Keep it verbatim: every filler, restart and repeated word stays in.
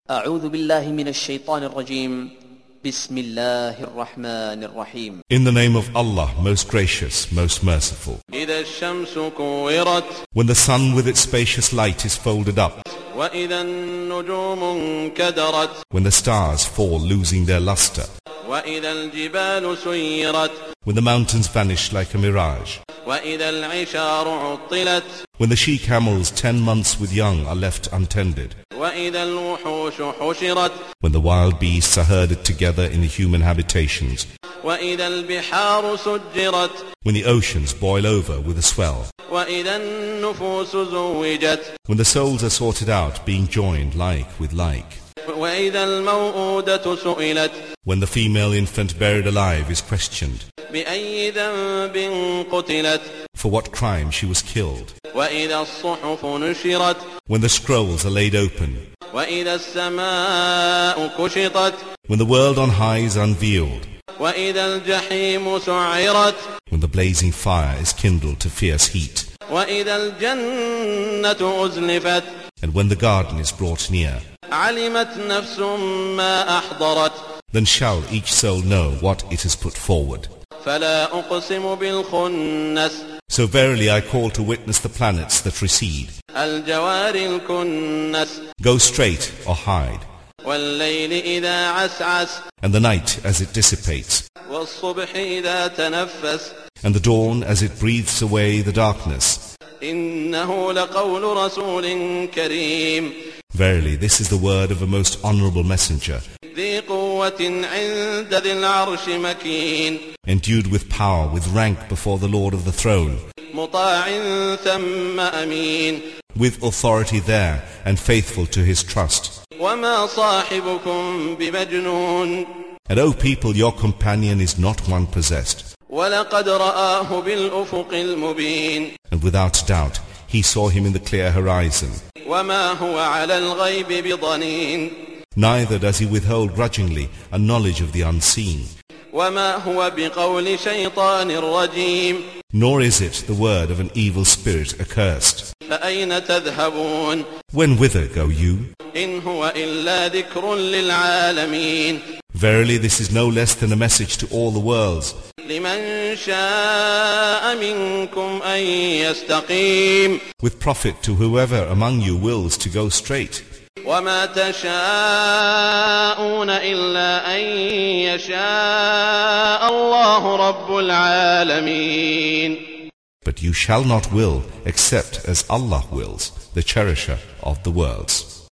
أعوذ بالله من الشيطان الرجيم بسم الله الرحمن الرحيم. In the name of Allah, most gracious, most merciful. إذا الشمس كورت. When the sun with its spacious light is folded up. وإذا النجوم انكدرت. When the stars fall losing their luster. وإذا الجبال سيرت. When the mountains vanish like a mirage. وإذا العشار عطلت. When the she-camels ten months with young are left untended. وإذا الوحوش حشرت. When the wild beasts are herded together in the human habitations. وإذا البحار سجرت. When the oceans boil over with a swell. وإذا النفوس زوجت. When the souls are sorted out, being joined like with like. وإذا الموءودة سئلت. When the female infant buried alive is questioned. بأي ذنب قتلت. For what crime she was killed. وإذا الصحف نشرت. When the scrolls are laid open. وإذا السماء كشطت. When the world on high is unveiled. وإذا الجحيم سعرت. When the blazing fire is kindled to fierce heat. وإذا الجنة أزلفت. And when the garden is brought near. علمت نفس ما أحضرت. Then shall each soul know what it has put forward. فلا أقسم بالخنس. So verily I call to witness the planets that recede. الجوار الكنس. Go straight or hide. والليل إذا عسعس. And the night as it dissipates. والصبح إذا تنفس. And the dawn as it breathes away the darkness. إنه لقول رسول كريم. Verily this is the word of a most honorable messenger. ذي قوة عند ذي العرش مكين. Endued with power, with rank before the Lord of the throne. مطاع ثم أمين. With authority there and faithful to his trust. وما صاحبكم بمجنون. And O people, your companion is not one possessed. ولقد رآه بالأفق المبين. And without doubt, he saw him in the clear horizon. وما هو على الغيب بضنين. Neither does he withhold grudgingly a knowledge of the unseen. وما هو بقول شيطان رجيم. Nor is it the word of an evil spirit accursed. فأين تذهبون. When whither go you? إن هو إلا ذكر للعالمين. Verily this is no less than a message to all the worlds. لمن شاء منكم أن يستقيم. With profit to whoever among you wills to go straight. وما تشاءون إلا أن يشاء الله رب العالمين. But you shall not will except as Allah wills, the cherisher of the worlds.